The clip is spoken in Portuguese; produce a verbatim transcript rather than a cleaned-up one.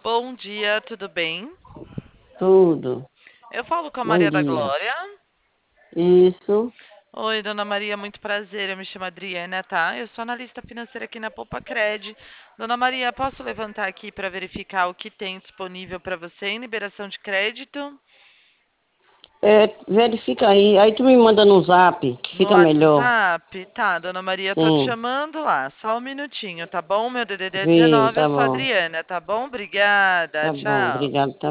Bom dia, tudo bem? Tudo. Eu falo com a Bom Maria da dia. Glória. Isso. Oi, dona Maria, muito prazer. Eu me chamo Adriana, tá? Eu sou analista financeira aqui na Poupa Cred. Dona Maria, posso levantar aqui para verificar o que tem disponível para você em liberação de crédito? É, verifica aí. Aí tu me manda no zap, que No fica melhor. WhatsApp? Tá, dona Maria, tô te Sim. chamando lá. Só um minutinho, tá bom? Meu D D D é Vê, dezenove, eu tá sou a bom. Adriana, tá bom? Obrigada, Tá bom. tchau. Obrigado. Tá